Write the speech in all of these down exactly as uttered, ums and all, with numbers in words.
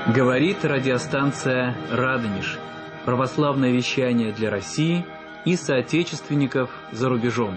Говорит радиостанция «Радонеж». Православное вещание для России и соотечественников за рубежом.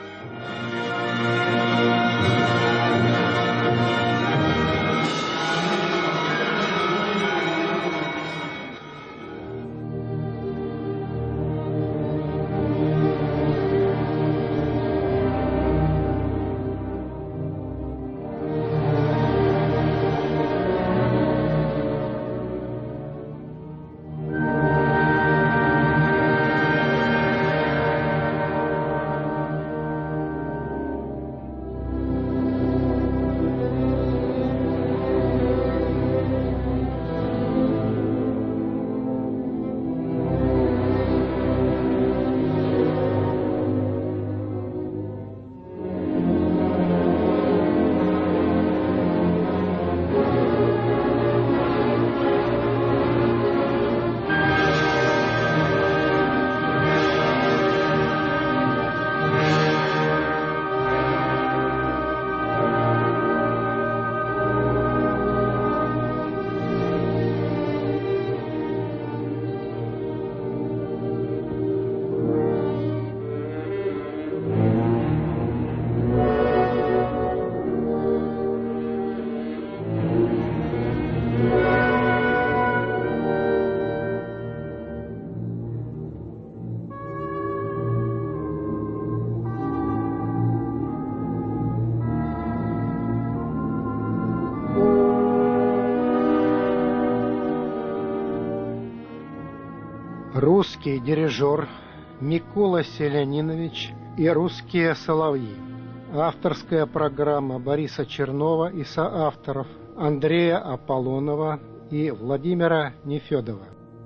Русский дирижер Микола Селянинович и русские соловьи. Авторская программа Бориса Чернова и соавторов Андрея Аполлонова и Владимира Нефедова.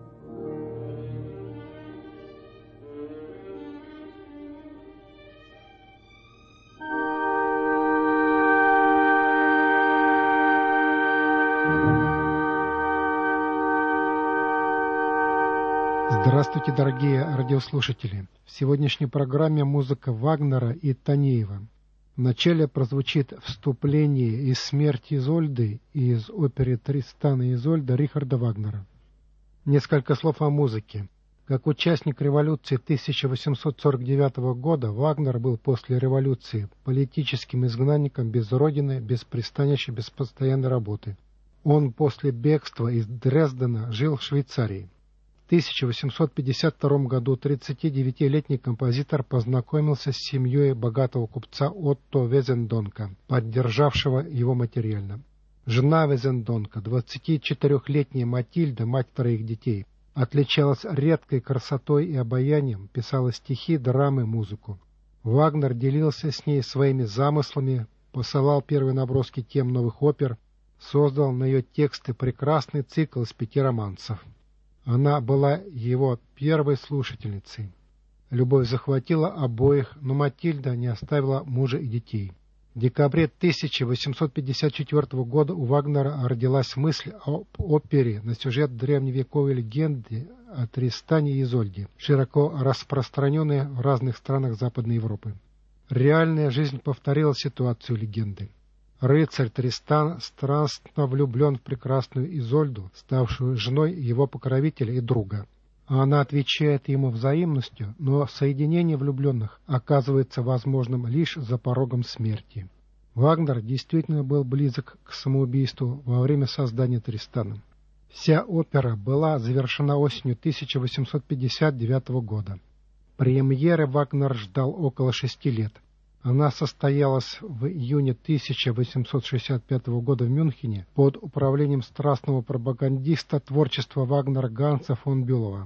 Здравствуйте, дорогие радиослушатели! В сегодняшней программе музыка Вагнера и Танеева. Вначале прозвучит вступление из «Смерти Изольды» и из оперы «Тристан и Изольда» Рихарда Вагнера. Несколько слов о музыке. Как участник революции тысяча восемьсот сорок девятого года, Вагнер был после революции политическим изгнанником без родины, без пристанища, без постоянной работы. Он после бегства из Дрездена жил в Швейцарии. В тысяча восемьсот пятьдесят втором году тридцатидевятилетний композитор познакомился с семьей богатого купца Отто Везендонка, поддержавшего его материально. Жена Везендонка, двадцатичетырехлетняя Матильда, мать троих детей, отличалась редкой красотой и обаянием, писала стихи, драмы, музыку. Вагнер делился с ней своими замыслами, посылал первые наброски тем новых опер, создал на ее тексты прекрасный цикл из пяти романсов. Она была его первой слушательницей. Любовь захватила обоих, но Матильда не оставила мужа и детей. В декабре тысяча восемьсот пятьдесят четвертого года у Вагнера родилась мысль об опере на сюжет древневековой легенды о Тристане и Изольде, широко распространенной в разных странах Западной Европы. Реальная жизнь повторила ситуацию легенды. Рыцарь Тристан страстно влюблен в прекрасную Изольду, ставшую женой его покровителя и друга. Она отвечает ему взаимностью, но соединение влюбленных оказывается возможным лишь за порогом смерти. Вагнер действительно был близок к самоубийству во время создания Тристана. Вся опера была завершена осенью тысяча восемьсот пятьдесят девятого года. Премьеры Вагнер ждал около шести лет. Она состоялась в июне тысяча восемьсот шестьдесят пятого года в Мюнхене под управлением страстного пропагандиста творчества Вагнера Ганса фон Бюлова.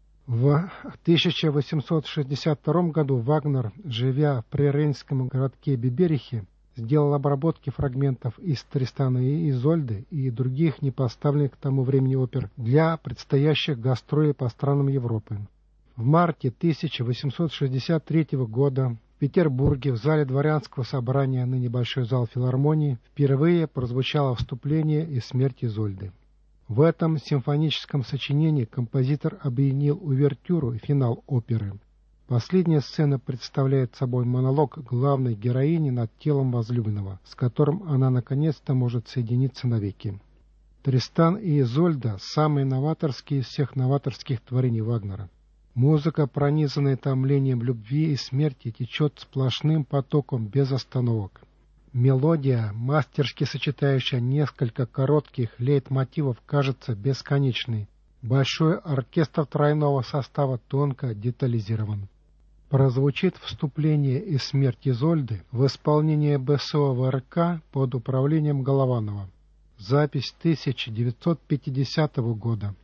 В тысяча восемьсот шестьдесят втором году Вагнер, живя в прирейнском городке Биберихе, сделал обработки фрагментов из Тристана и Изольды и других непоставленных к тому времени опер для предстоящих гастролей по странам Европы. В марте тысяча восемьсот шестьдесят третьего года в Петербурге в зале дворянского собрания, ныне большой зал филармонии, впервые прозвучало вступление из «Смерти Изольды». В этом симфоническом сочинении композитор объединил увертюру и финал оперы. Последняя сцена представляет собой монолог главной героини над телом возлюбленного, с которым она наконец-то может соединиться навеки. Тристан и Изольда – самые новаторские из всех новаторских творений Вагнера. Музыка, пронизанная томлением любви и смерти, течет сплошным потоком без остановок. Мелодия, мастерски сочетающая несколько коротких лейтмотивов, кажется бесконечной. Большой оркестр тройного состава тонко детализирован. Прозвучит вступление из «Смерть Изольды» в исполнении БСО ВРК под управлением Голованова. Запись тысяча девятьсот пятидесятого года.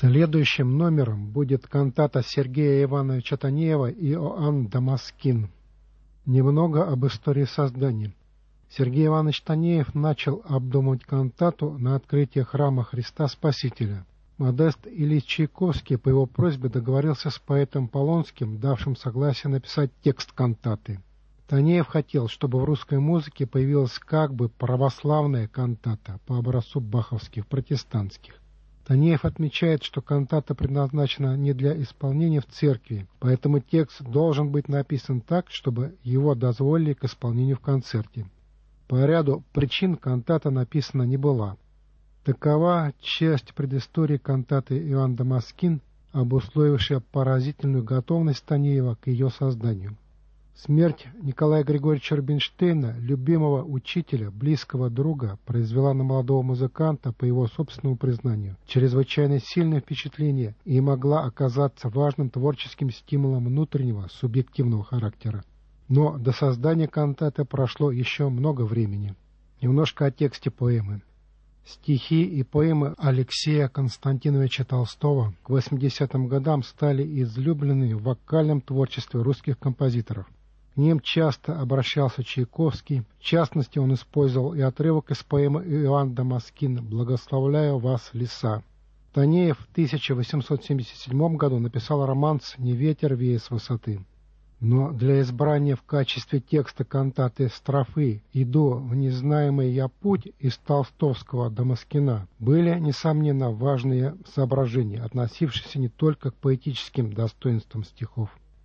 Следующим номером будет кантата Сергея Ивановича Танеева «Иоанн Дамаскин». Немного об истории создания. Сергей Иванович Танеев начал обдумывать кантату на открытии храма Христа Спасителя. Модест Ильич Чайковский по его просьбе договорился с поэтом Полонским, давшим согласие написать текст кантаты. Танеев хотел, чтобы в русской музыке появилась как бы православная кантата по образцу баховских, протестантских. Танеев отмечает, что кантата предназначена не для исполнения в церкви, поэтому текст должен быть написан так, чтобы его дозволили к исполнению в концерте. По ряду причин кантата написана не была. Такова часть предыстории кантаты «Иоанн Дамаскин», обусловившая поразительную готовность Танеева к ее созданию. Смерть Николая Григорьевича Рубинштейна, любимого учителя, близкого друга, произвела на молодого музыканта, по его собственному признанию, чрезвычайно сильное впечатление и могла оказаться важным творческим стимулом внутреннего, субъективного характера. Но до создания кантаты прошло еще много времени. Немножко о тексте поэмы. Стихи и поэмы Алексея Константиновича Толстого к восьмидесятым годам стали излюбленными в вокальном творчестве русских композиторов. К ним часто обращался Чайковский, в частности он использовал и отрывок из поэмы «Иоанн Дамаскин» «Благословляю вас, леса». Танеев в тысяча восемьсот семьдесят седьмом году написал романс «Не ветер веет с высоты». Но для избрания в качестве текста кантаты строфы «Иду в незнаемый я путь» из толстовского Дамаскина были, несомненно, важные соображения, относившиеся не только к поэтическим достоинствам стихов.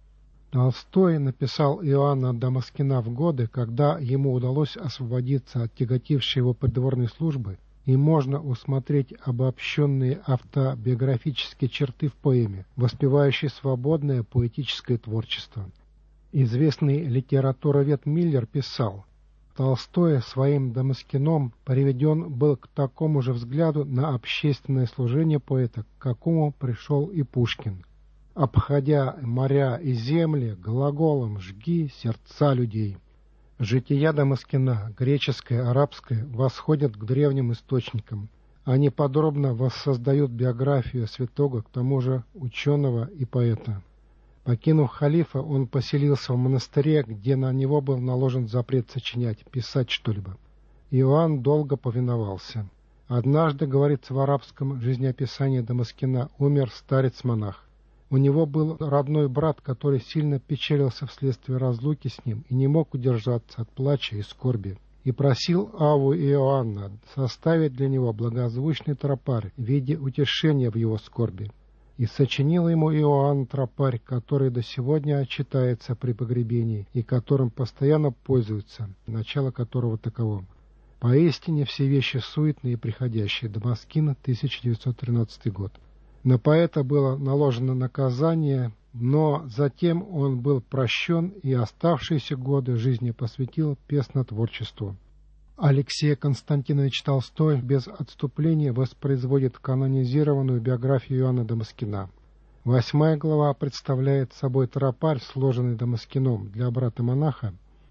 Толстой написал Иоанна Дамаскина в годы, когда ему удалось освободиться от тяготившей его придворной службы, и можно усмотреть обобщенные автобиографические черты в поэме, воспевающей свободное поэтическое творчество. Известный литературовед Миллер писал: Толстой своим Дамаскином приведен был к такому же взгляду на общественное служение поэта, к какому пришел и Пушкин. Обходя моря и земли, глаголом жги сердца людей. Жития Дамаскина, греческое, арабское, восходят к древним источникам. Они подробно воссоздают биографию святого, к тому же ученого и поэта. Покинув халифа, он поселился в монастыре, где на него был наложен запрет сочинять, писать что-либо. Иоанн долго повиновался. Однажды, говорится в арабском жизнеописании Дамаскина, умер старец-монах. У него был родной брат, который сильно печалился вследствие разлуки с ним и не мог удержаться от плача и скорби, и просил Авву Иоанна составить для него благозвучный тропарь в виде утешения в его скорби. И сочинил ему Иоанн тропарь, который до сегодня читается при погребении и которым постоянно пользуются, начало которого таково. Поистине все вещи суетные и приходящие. Дамаскин, тысяча девятьсот тринадцатый год. На поэта было наложено наказание, но затем он был прощен и оставшиеся годы жизни посвятил песнотворчеству. Алексей Константинович Толстой без отступления воспроизводит канонизированную биографию Иоанна Дамаскина. Восьмая глава представляет собой тропарь, сложенный Дамаскином для брата-монаха,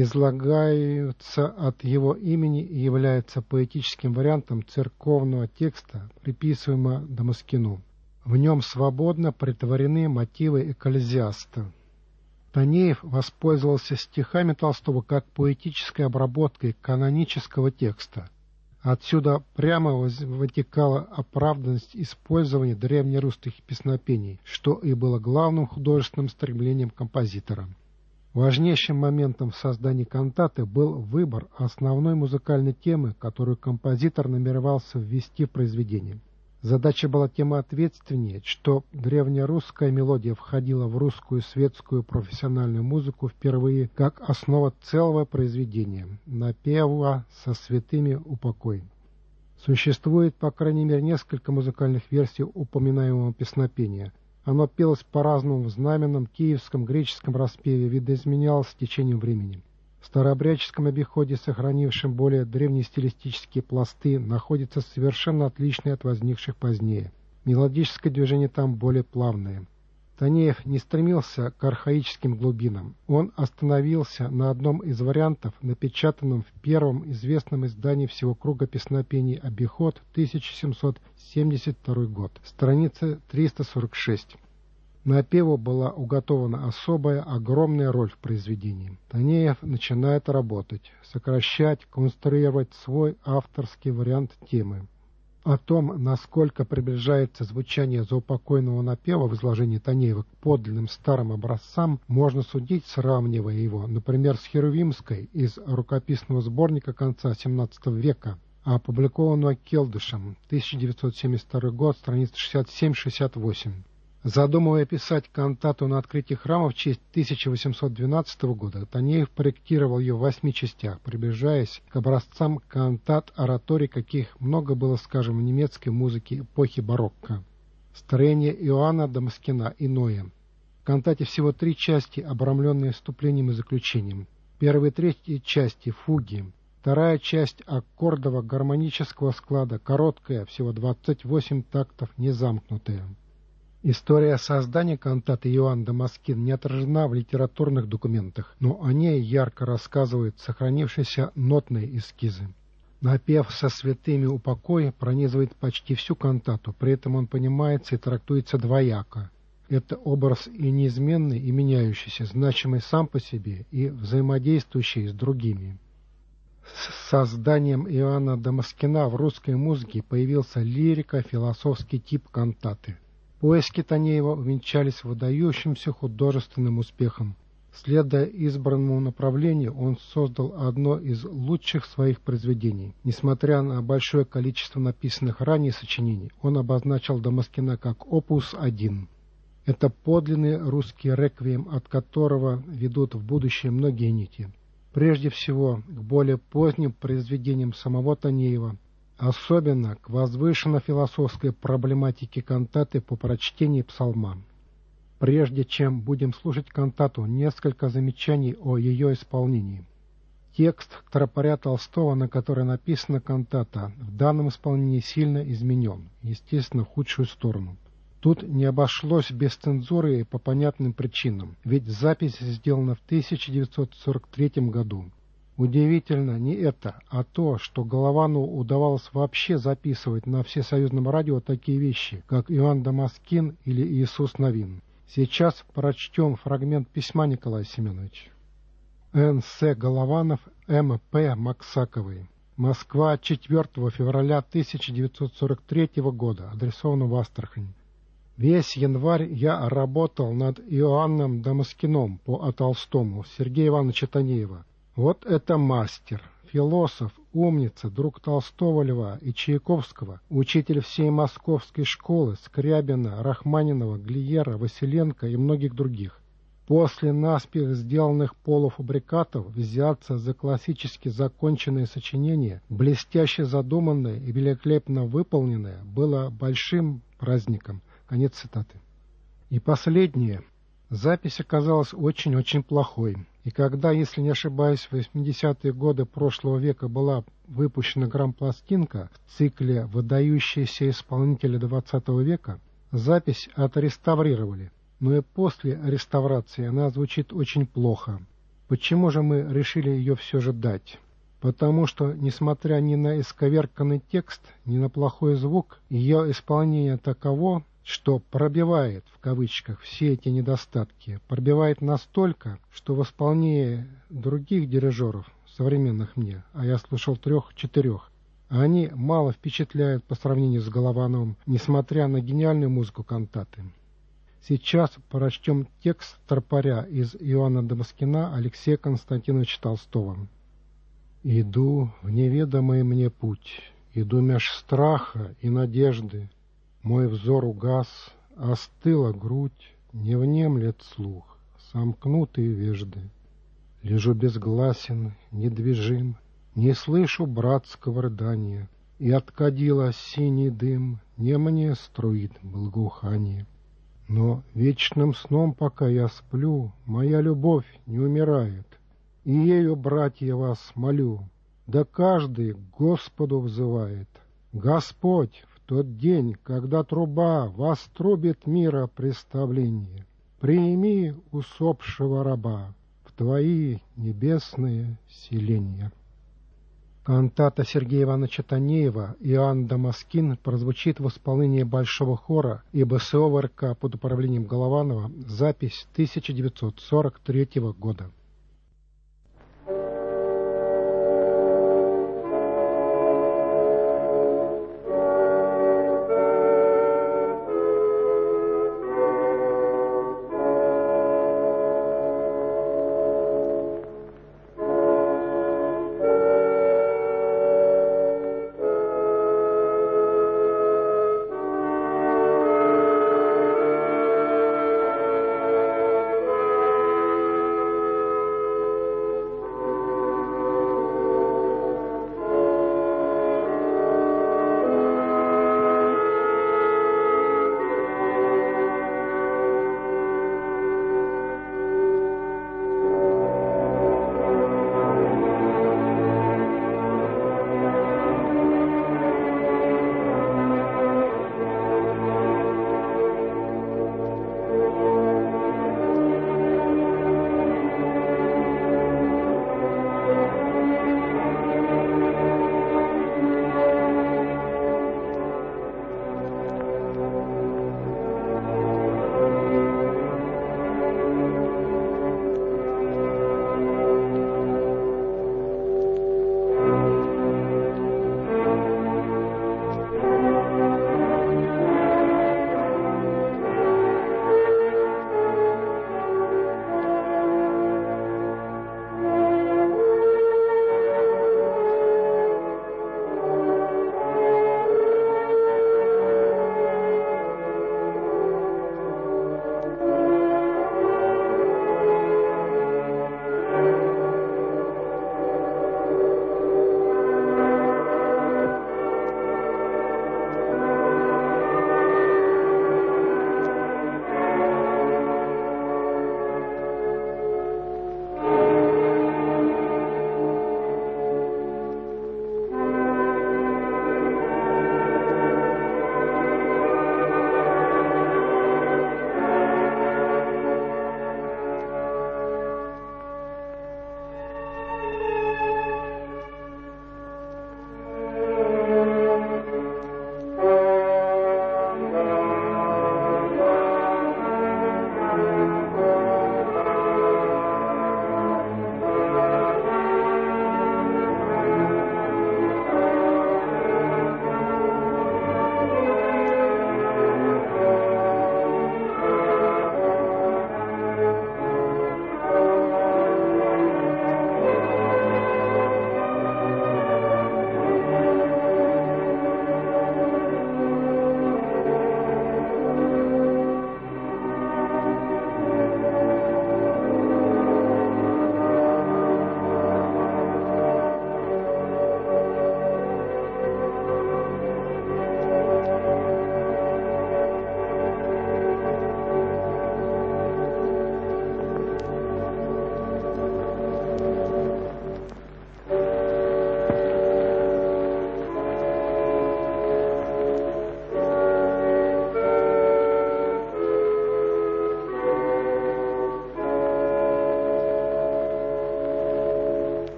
излагаются от его имени и является поэтическим вариантом церковного текста, приписываемого Дамаскину. В нем свободно претворены мотивы экклезиаста. Танеев воспользовался стихами Толстого как поэтической обработкой канонического текста. Отсюда прямо вытекала оправданность использования древнерусских песнопений, что и было главным художественным стремлением композитора. Важнейшим моментом в создании кантаты был выбор основной музыкальной темы, которую композитор намеревался ввести в произведение. Задача была тем ответственнее, что древнерусская мелодия входила в русскую светскую профессиональную музыку впервые как основа целого произведения, напева со святыми упокой. Существует, по крайней мере, несколько музыкальных версий упоминаемого песнопения. Оно пелось по-разному в знаменном, киевском, греческом распеве, видоизменялось с течением времени. В старообрядческом обиходе, сохранившем более древние стилистические пласты, находится совершенно отличные от возникших позднее. Мелодическое движение там более плавное. Танеев не стремился к архаическим глубинам. Он остановился на одном из вариантов, напечатанном в первом известном издании всего круга песнопений «Обиход», тысяча семьсот семьдесят второй год, страница триста сорок шесть. Напеву была уготована особая, огромная роль в произведении. Танеев начинает работать, сокращать, конструировать свой авторский вариант темы. О том, насколько приближается звучание заупокойного напева в изложении Танеева к подлинным старым образцам, можно судить, сравнивая его, например, с Херувимской из рукописного сборника конца семнадцатого века, опубликованного Келдышем, тысяча девятьсот семьдесят второй год, страница шестьдесят семь шестьдесят восемь. Задумывая писать кантату на открытии храма в честь тысяча восемьсот двенадцатого года, Танеев проектировал ее в восьми частях, приближаясь к образцам кантат ораторий, каких много было, скажем, в немецкой музыке эпохи барокко. Строение Иоанна Дамаскина иное. В кантате всего три части, обрамленные вступлением и заключением. Первые третьи части — фуги. Вторая часть аккордово-гармонического склада, короткая, всего двадцать восемь тактов, незамкнутая. История создания кантаты Иоанн Дамаскин не отражена в литературных документах, но о ней ярко рассказывают сохранившиеся нотные эскизы. Напев со святыми упокоя пронизывает почти всю кантату, при этом он понимается и трактуется двояко. Это образ и неизменный, и меняющийся, значимый сам по себе и взаимодействующий с другими. С созданием Иоанна Дамаскина в русской музыке появился лирико-философский тип кантаты. Поиски Танеева увенчались выдающимся художественным успехом. Следуя избранному направлению, он создал одно из лучших своих произведений. Несмотря на большое количество написанных ранее сочинений, он обозначил Дамаскина как опус один. Это подлинный русский реквием, от которого ведут в будущее многие нити. Прежде всего, к более поздним произведениям самого Танеева, особенно к возвышенно-философской проблематике кантаты по прочтении псалма. Прежде чем будем слушать кантату, несколько замечаний о ее исполнении. Текст тропаря Толстого, на который написана кантата, в данном исполнении сильно изменен, естественно, в худшую сторону. Тут не обошлось без цензуры по понятным причинам, ведь запись сделана в тысяча девятьсот сорок третьем году. Удивительно не это, а то, что Голованову удавалось вообще записывать на всесоюзном радио такие вещи, как Иоанн Дамаскин или Иисус Новин. Сейчас прочтем фрагмент письма Николая Семеновича. Н С Голованов М П Максаковой. Москва, четвёртого февраля тысяча девятьсот сорок третьего года, адресовано в Астрахань. Весь январь я работал над Иоанном Дамаскиным по А. Толстому Сергея Ивановича Танеева. Вот это мастер, философ, умница, друг Толстого Льва и Чайковского, учитель всей московской школы, Скрябина, Рахманинова, Глиера, Василенко и многих других. После наспех сделанных полуфабрикатов взяться за классически законченное сочинение, блестяще задуманное и великолепно выполненное, было большим праздником. Конец цитаты. И последнее. Запись оказалась очень-очень плохой. И когда, если не ошибаюсь, в восьмидесятые годы прошлого века была выпущена грампластинка в цикле «Выдающиеся исполнители двадцатого века», запись отреставрировали. Но и после реставрации она звучит очень плохо. Почему же мы решили ее все же дать? Потому что, несмотря ни на исковерканный текст, ни на плохой звук, ее исполнение таково, что пробивает, в кавычках, все эти недостатки, пробивает настолько, что в исполнении других дирижеров, современных мне, а я слушал трех-четырех, они мало впечатляют по сравнению с Головановым, несмотря на гениальную музыку кантаты. Сейчас прочтем текст тропаря из Иоанна Дамаскина Алексея Константиновича Толстого. «Иду в неведомый мне путь, иду меж страха и надежды, мой взор угас, остыла грудь, не внемлет слух, сомкнутые вежды. Лежу безгласен, недвижим, не слышу братского рыдания, и от кадила синий дым не мне струит благоухание. Но вечным сном, пока я сплю, моя любовь не умирает, и ею, братья, вас молю, да каждый к Господу взывает. Господь, в тот день, когда труба вострубит мира представление. Прими усопшего раба в твои небесные селения. Кантата Сергея Ивановича Танеева «Иоанн Дамаскин» прозвучит в исполнении Большого хора и БСО ВРК под управлением Голованова, запись тысяча девятьсот сорок третьего года.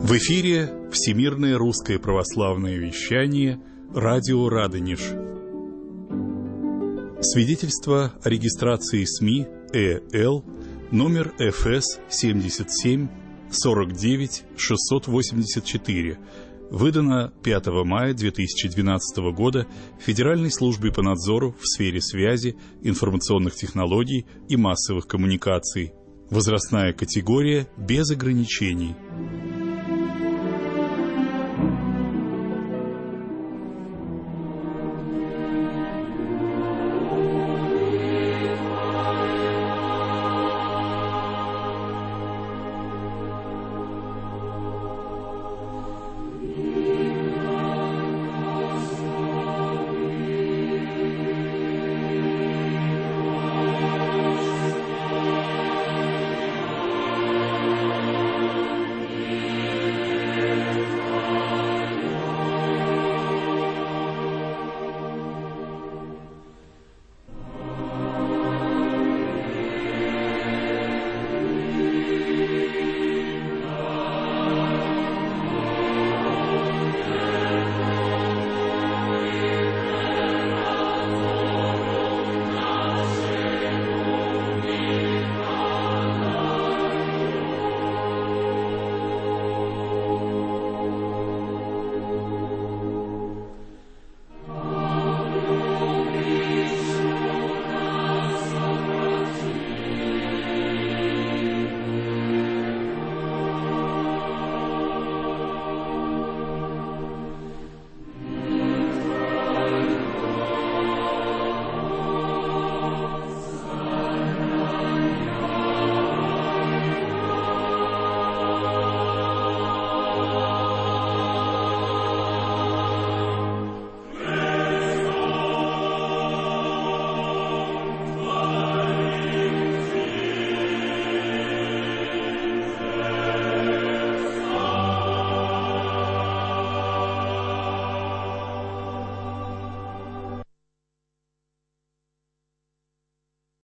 В эфире Всемирное русское православное вещание «Радио Радонеж». Свидетельство о регистрации СМИ ЭЛ номер эф эс семьдесят семь сорок девять шестьсот восемьдесят четыре, выдано пятого мая две тысячи двенадцатого года Федеральной службой по надзору в сфере связи, информационных технологий и массовых коммуникаций. Возрастная категория без ограничений.